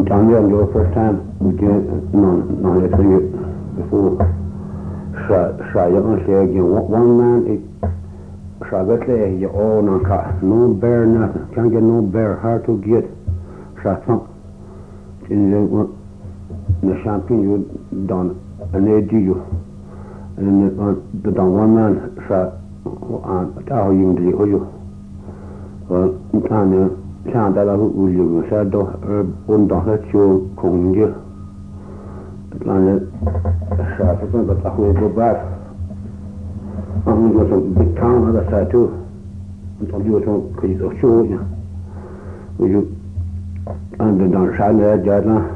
John Young, the first time we did no, let's say before. One man, you all no bear, nothing. Can't get no bear, hard to get. In the champagne you done, and they do you. And the done one man shot on how you. Well, can't that who you said, one don't let you come here. And shot, but I will go back. I'm going to big town on the other side too. Until you don't show you. You and the down side there, Jadna.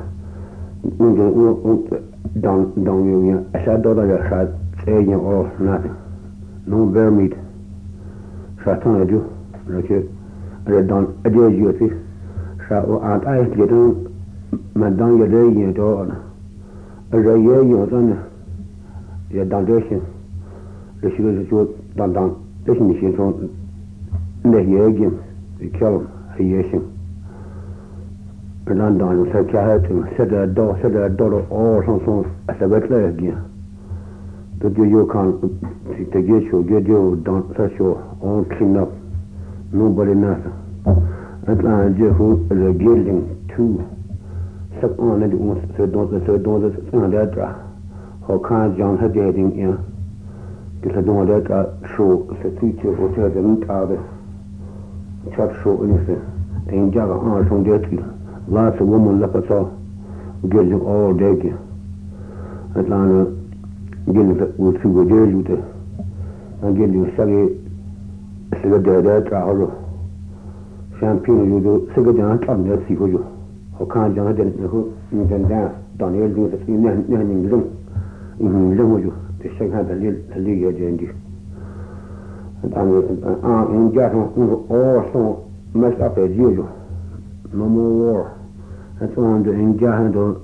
Down you, I said, don't I shot saying or nothing. No bear meat. Shot on you. Like it. I done a day you see. Shot and I get on Madame Yay and all. A year you done your foundation. The sugar is done. Listen, she's on the year again. We kill him. A year. And I'm done. So I had to set a door or something as a wet leg again. But you can't get you done such your own clean up. Nobody nothing. And I just the gilding too. Suck on it once, so don't that. How can't John had getting here? Because I don't want that show, the teacher will tell them out of chat show anything. And Jagger on from that. Lots of women look at all, get you all day. And I'm getting with you with you. I'm getting you cigarette there, travel. Champagne, you do cigarette on that, see for you. How can't John then dance? Don't you do the same in with you? The second had a little agenda. And I'm in Jackson also messed up as usual. No more war. That's why I'm doing Jahan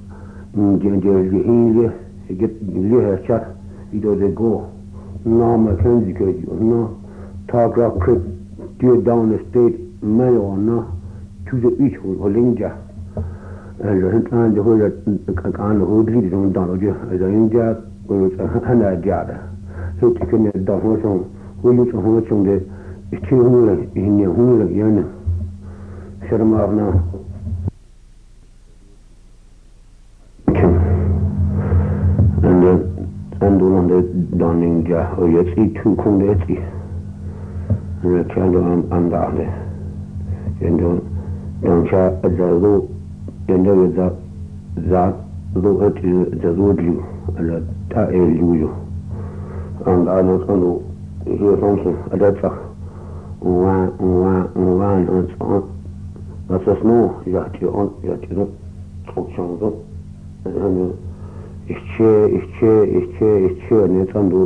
he get the shot, he does go. No Mackenzie could you no talk rock creek dear down the state mail or no to the beach or Linja. And the time the whole kind of who did on Donald as an India was a hundred yard. So you can get down who you to on the children in your home. Shut them off now. And on the Donning Jar, or you see 2 Kundeti. And I tell you, I'm down there. And don't chat at the low, and there is that low at the road you, and that you. And I don't hear something at that time. One, and so on. That's a snow, you have to talk and it's chair, and it's under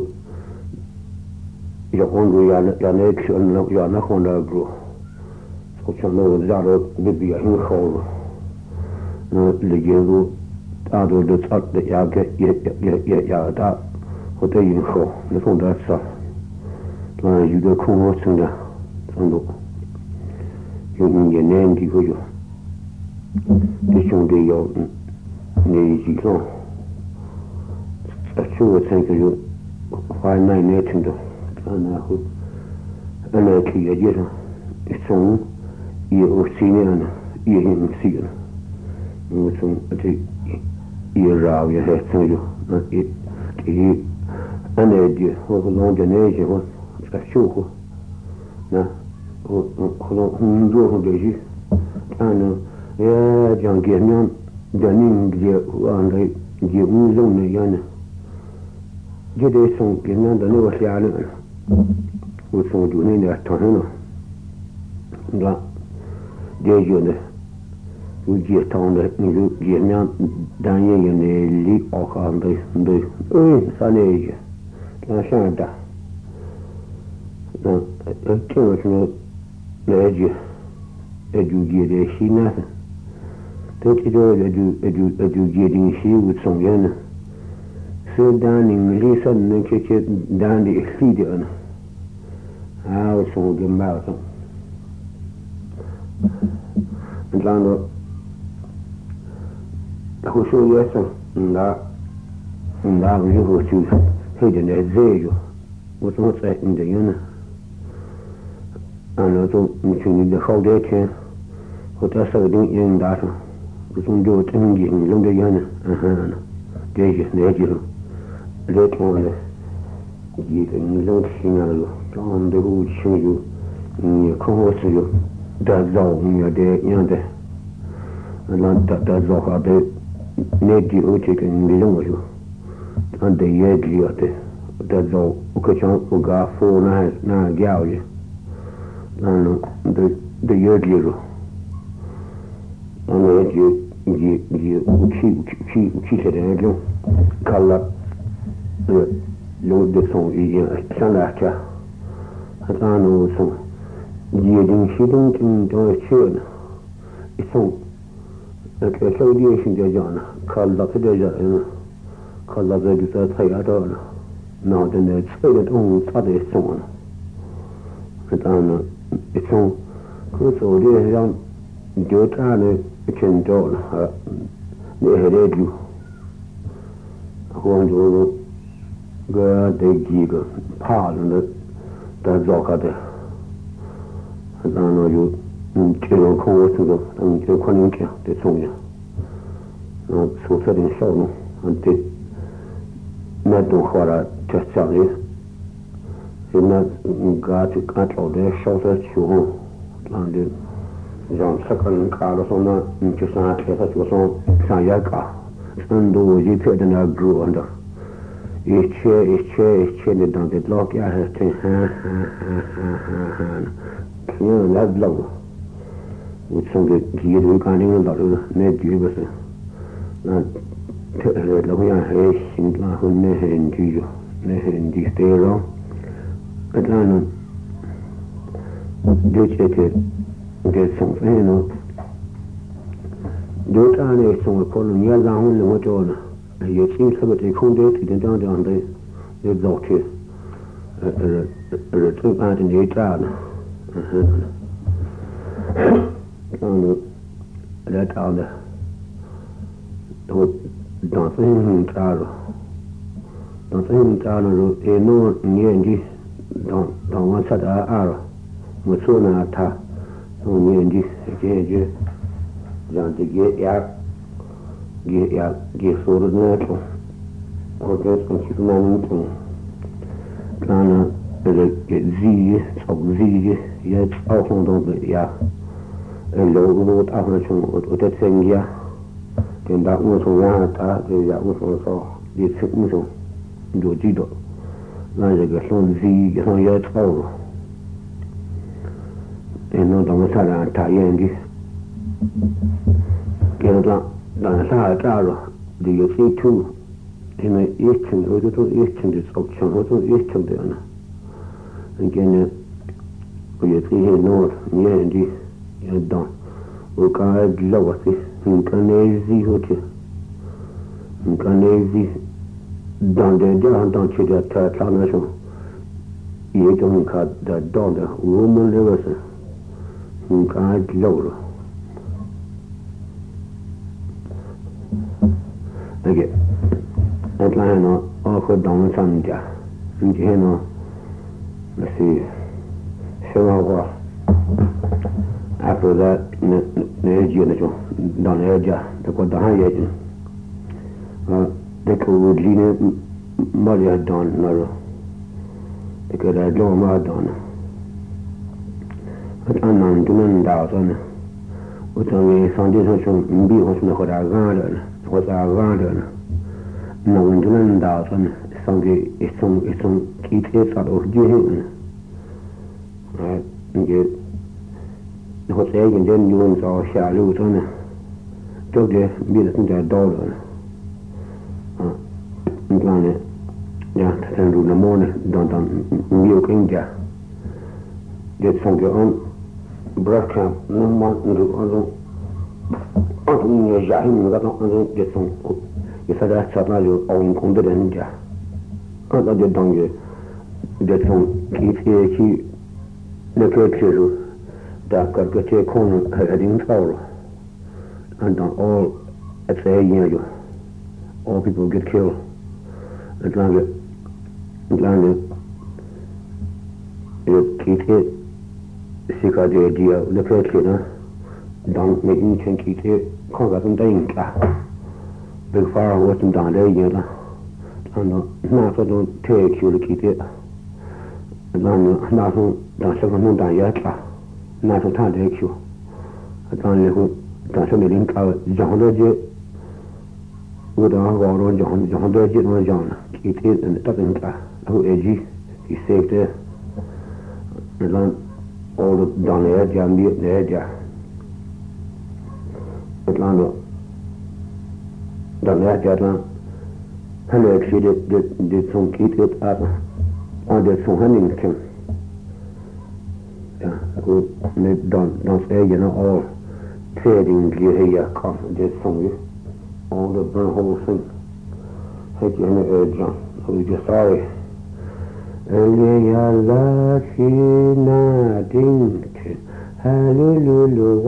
your hungry, your neck, and you're not going to grow. So you know that would be a hole. No, the yellow, out of the top that you get that. What are you for? The phone that's stuff. You go come out to the you can get nandy for you. This one day you're easy so. I sure think you 5 9 8 and I see you it's on you see and you him see it's on you raw your head so you and idea what long the nation was I sure na do de and John German Janin and the zone yana Jede German the new Sian with some doing that Tohano Jejune you get on the German Daniel in the league of the Sunday Shanta I can't know the edge she nothing. Don't you know educating she with some yen? So down in Lisa and kick it down the feeder. I was so good about and Aku so yesa nga yo chu he de ne zejo. Wo so tsa in de yana. Ano to mi chu ni de khau de chen. Ho ta sa de yin da sa. Wo so jo tin gi ni long de yana. De ji ne ji. Le to le. Ji de ni long xin lo. Zhang de wu chu yu. Ni ko ho su yu. Da zao mi de yan de. Lan da zao ka de ne ji o che ke ni long yo. An de ye ji ate. Da zao o ka chang o ga fo na gyao ye. Lan de ye ji ro. An ye ji uchi se de jo. Kala lo de son yi san la cha. Han no son ji ding shi ding tin do che na. Son ke so di shin de jana. Kala de jana. Kala de ju sa tai a do na. Na de ne tsai de dong sa de son na. Han son ko so de yang jo ta ne chen do na. Ne he de ju. Huang jo ga de ji ga pa na da zo ka de. Han no ju这种空我这个就可能讲的重要，宿舍的小弄，对，那都好了，这讲的，现在就干找的小舍球，然后让这个人干了说呢，就上开始就上也干，都一天在那住着，一切的当的老家还真因为那老。我从这几头干净到这个那局不是，那这老样还行，然后那很居住，那很居对了，那呢，就这送分呢，就这样的送可能也然后那么着呢，也经这个这空调提前这样的，也早去，这办的也这样的，来找的，都当时查了，当时查了说，弄年纪，当我查的了，我说呢他，弄年纪，这让这个给说的那种，我跟从其他那种，他呢，这个自找也找红东的呀。lo ta ho chung o te sengia ten da u so ya ta de ya u so di su u so do ji do na je ga son zi ge son ya tao e no da ma sa la ta yen ji ke da sa ta lo di yo si tu e me e chung ho to e chung de so chung ho to e chung de na again ko ye ti he no ye ji dan o ka la wasi incanesi hote incanesi dans de dans chez de ta nation il est donc ka da dans de o mo le wasi ka la ro okay atlanta o ko dans sanja ndi no let's see so after that ne ji ne jo dan ne ja de ko da ye ji de ko ji ne ma ya dan na ro de ko da jo ma dan an nan du nan da so ne o ta we san de so mbi ho so ko da ga de na wen du nan da so ne sang ge son ki te sa do ji he ne我这个人用到下流中呢，这个米的现在到了，你看呢，呀，他正入那么呢，当没有跟家，就从个breast camp 那么那种你家里那个就从，有啥子啥那就奥运工的人家，那就当个，就从去那个去了。da karka che khon hadin tsauro andan all It's you. All people get killed. Atlanta, it Sika de dia, the Kirkina, don't make me think it, Congress and Dinka. Big far wasn't down there yet. And not so don't take you to keep it. And not so don't second down yet. Not so time to take you. I don't so many John Dodge with our John Dodge and John. Keep it and doesn't who edgy. He saved it. And all the down the edge and the edge. Atlanta down the edge, Atlanta. Hello, actually, did some keep it up on the some Huntington. Yeah, don't say, all trading here, come, did some all the burn whole thing. Take you in the edge, we just sorry. Elia la china ding hallelujah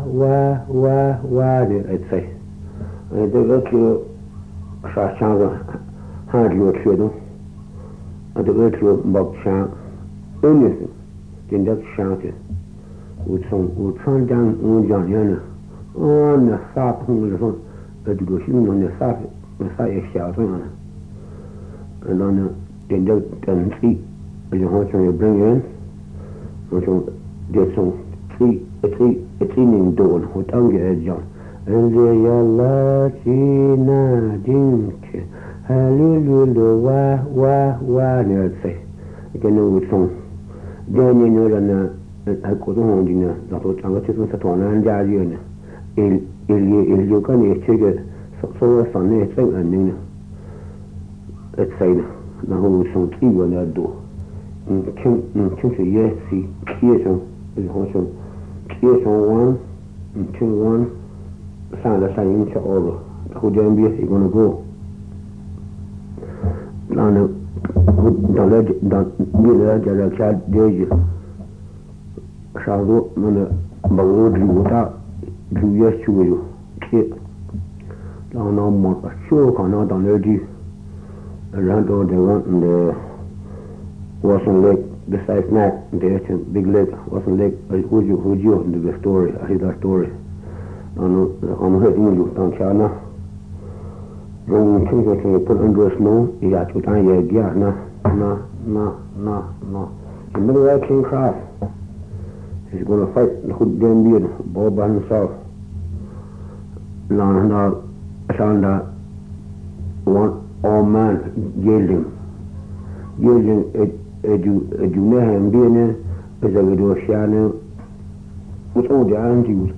wa I'd say. I did look you Shashanga hard you a trader. I did look you Bob Shank anything. Then just shouted with some down on John Yana on the sap on the phone, but to go shooting on the sap, the side shouting on it. And on the then just see as you want to bring in so there's some it's in dawn what don't get John and the la china dink hallelujah wa let's say you can know with some then you know that I go to home dinner that what I'm going to on and jail il you can check it so Sunday thing and let's say然后从这个来读，清楚也是贴上，然后从贴上完，听完，上了3英尺二了，后边边一个那个，然后到你来在这看了解，上头那个把我留大，留也修了，贴，然后那么修可能到那里。Around the Watson Lake, besides that, there's a big lake, Watson Lake, who's you, the story, I hear that story. I'm heading you down China. When you put under snow, you have to tie your gear, no. The middle right king cross. He's going to fight the hood damn beard, Bob by himself. Now, I found that one. All man yielding edunahan bene bezagado shane with all the anti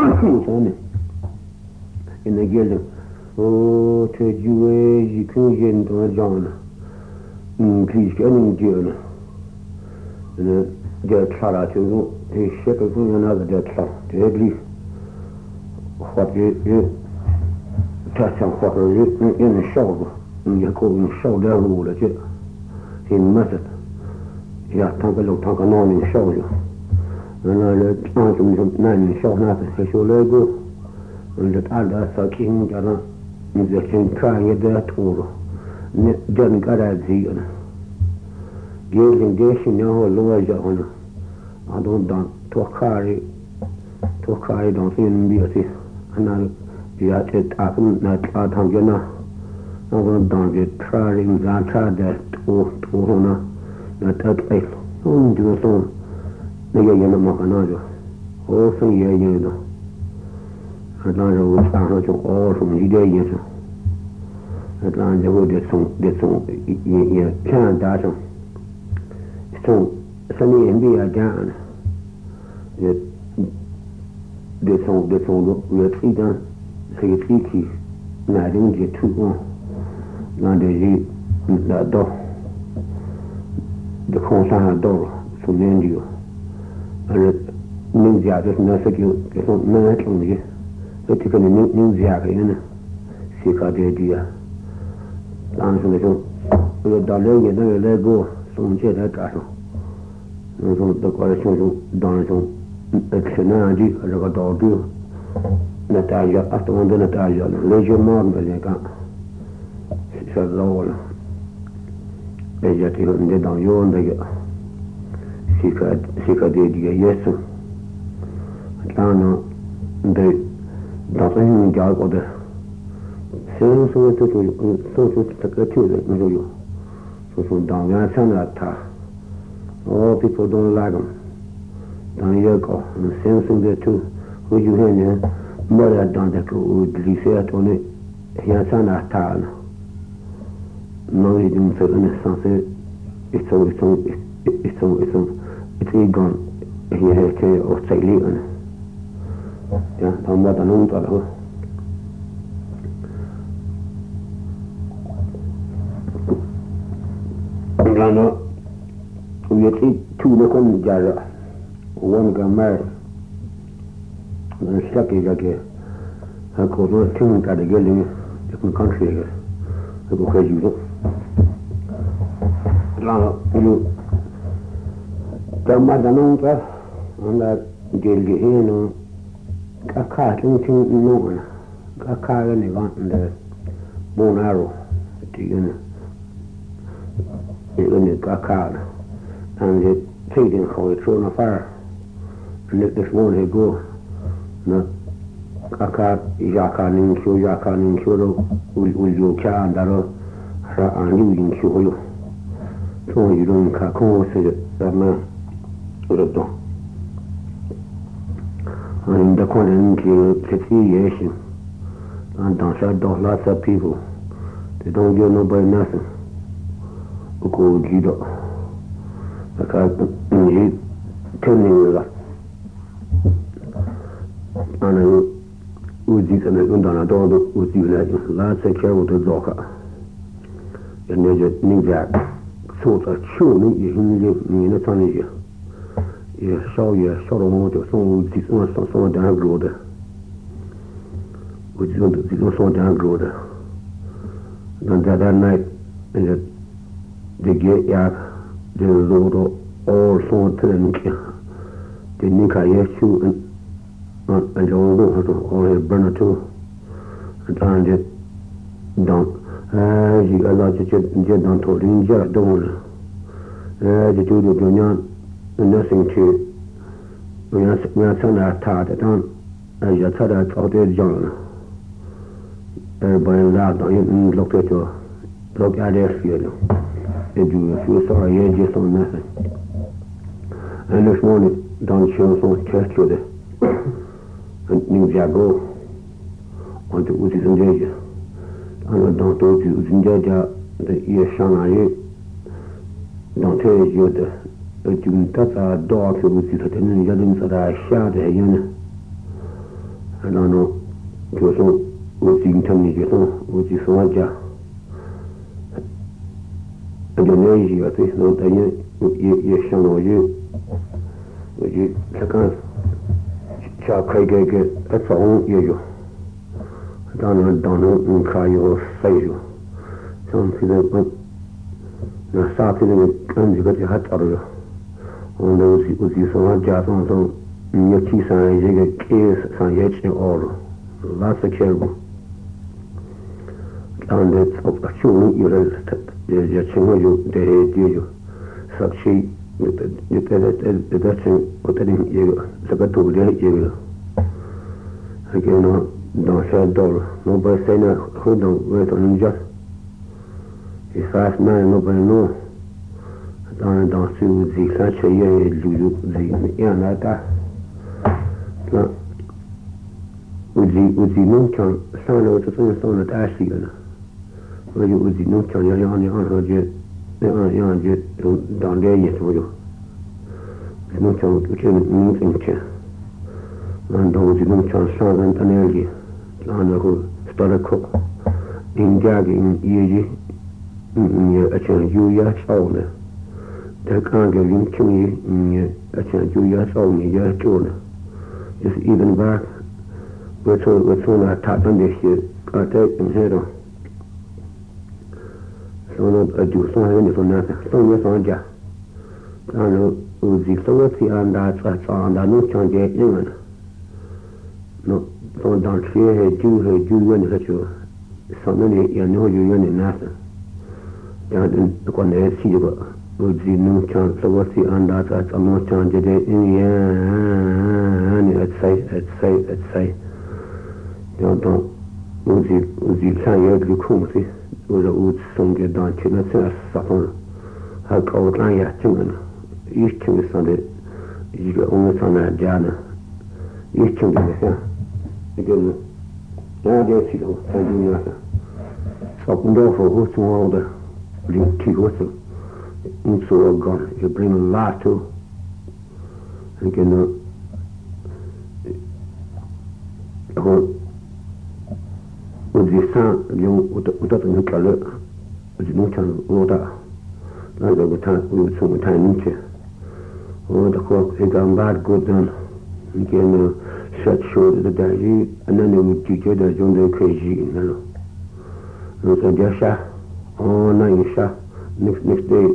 in the yielding oh to you can to John please getting John and the try to he shake another that deadly what you touch on what in the shoulder. You call him shoulder rule, he muttered. Yeah, tank a non in shoulder. And I let him 9 in shoulder nothing. He should let go. And that other sucking, the king trying it there too. Then got at the gazing dish in your lower jaw. I don't carry, don't see him beauty. And I'll be at it, I couldn't let out on you now. I'm going to get trying that to honor that place. Only do a song. The young Macanado. Also, you know. Atlanta will start to all from the day. Atlanta will get some, you can't dash them. So, Sunny and be a down. This song, we'll see done. So you see, I didn't get too long. Dans la door de conscience d'or sous l'indio alors nous y a des nations qui sont menacées et qui connaissent nous y a rien c'est quoi de dire dans le Lego sont des garçons nous sommes de correction dans le excellent dit le Natalia, after one the Natalia, leisure morn per le can. Si sa zola. E già ti non da io onda si cade di yesu. Lano de da sen ga ko de. Sen so to ta tu de no yo. So down ya san la ta. Oh, people don't like them. Down here go. And sen so de tu. Who you hear mother dans the lycée tourné ya san la ta. Non, il me fait une sensée. It's gone. He has to Australia. Yeah, I'm not an old fellow. Lana, we see two local jars. One got married. And stuck is like a couple of things that are getting different countries. I go crazy. Lana, you don't and that Gilgi here, a car, anything no, a car in the one in the bone arrow, in the car, and the trading how it thrown a fire. And this morning he go, a car, Yakanin, will you can that and you in Kyo. So you don't say that man would have done. And in the corner, and don't shut down lots of people. They don't give nobody nothing. Who go get up. Because you turning with us. And I would eat and I don't with you like lots of care with the dog. And there's a new jack. So it's true, you can live in a ton of you. You saw your sort of want to so down road. Which is so down road. And that night, and the gate yak, the road all so turning. The Nika Yeshu and I don't know how to all burn too. And I did down. You got lots of jet on to India, don't the two of the nothing to we are son are taught it on as you thought I thought it young. Everybody laughed on it and looked at you, look at their field. And you feel sorry, you just on nothing. And this morning, don't show some church with it. And New Jago on the Uzis and Jaja. And don't do it in Jaja, the year Shanghai. Don't tell you that you touch a dog with you, and you didn't say I shot a unit. I don't know, it was so, what's you can tell me, which is so much. And the nation, I think, not that you shall you, which you can't. Craig, that's all you. Don't know, cry your face. Something that na starting and you got your hat out of you. On those with you so much jazz on some your keys and you get keys and yet you all. Lots of terrible. And it's of a shoe, you're chewing you, they hate you. Such she. You tell it the Dutch putting you the to the you again don't say dollar nobody say no who don't wait on just it's fast man nobody know don't see the such a year the yeah that with the no can sound out to sound that actually where you with the no can you're on down there yet for you. There's no chance to change anything. And those no chance and energy. And I go start a cook in gagging easy. A chance you yet only. They can't give you to me a chance you yet only yet only. Just even back. We're so not taught on this year. I take them here. I do something for nothing. So yes, on Jack. I know Uzi, so let's see on that, on that no change, no, Dans le ciel, Dieu vient de cette son année, il y a no you in nasa. Yan kon ne si ba. Uji nu chan so what the anda at a no chan de in ya ni at say. Don't uji chan ye du kum si. Uji ut song ge dan chin na sa sa. Ha ko lan ya chin. Ich chin is on the you go on the sana jana. Ich chin de ya. Again, now there's you know, so for who's to all the tea with them. And so gone, you bring a lot to, again, with the sun, you without a new color, with no chance of water, like every time we would some time into. Oh, the court, they got bad good done, again, shut short the daji, and then they would teach you that you're the crazy, you know. And so just shot, oh, no, shot. Next day,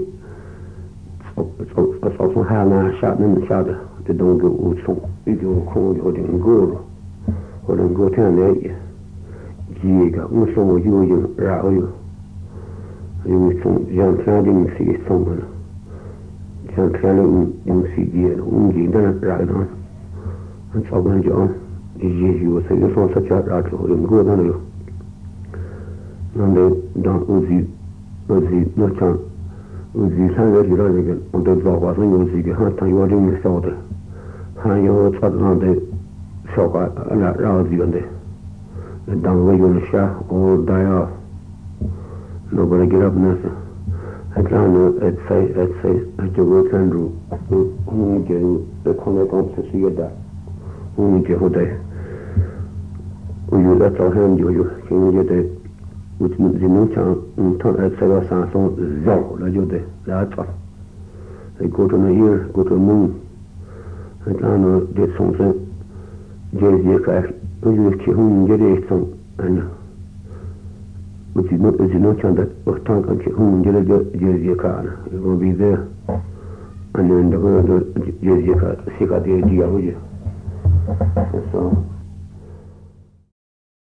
it's also how I shot in the shot, they don't go with some, you go cold or then go down there. You got some of you, Rao. You with some young planning, see someone. Young planning, you see the then right on. And so when John is you say you saw such a rat or you go on you. And they don't Uzi no chance. Uzi sang that you don't again on the block was when you see the hunt and you are doing the shoulder. And you were taught on the shock a lot rousy on the down way on the shot or die off. Nobody get up nothing. I can't say at your work and do only get the connect on to see that. Only get what they you let our hand you can get it with the new town turn at Sarah Sanson Zao, like you did. That's all. They go to the year, go to the moon. I can't get something. Jay crash. You get it some and which is no chance that was tank and whom Jay car. You're going to be there. And then the world Jay car, see the idea with you. So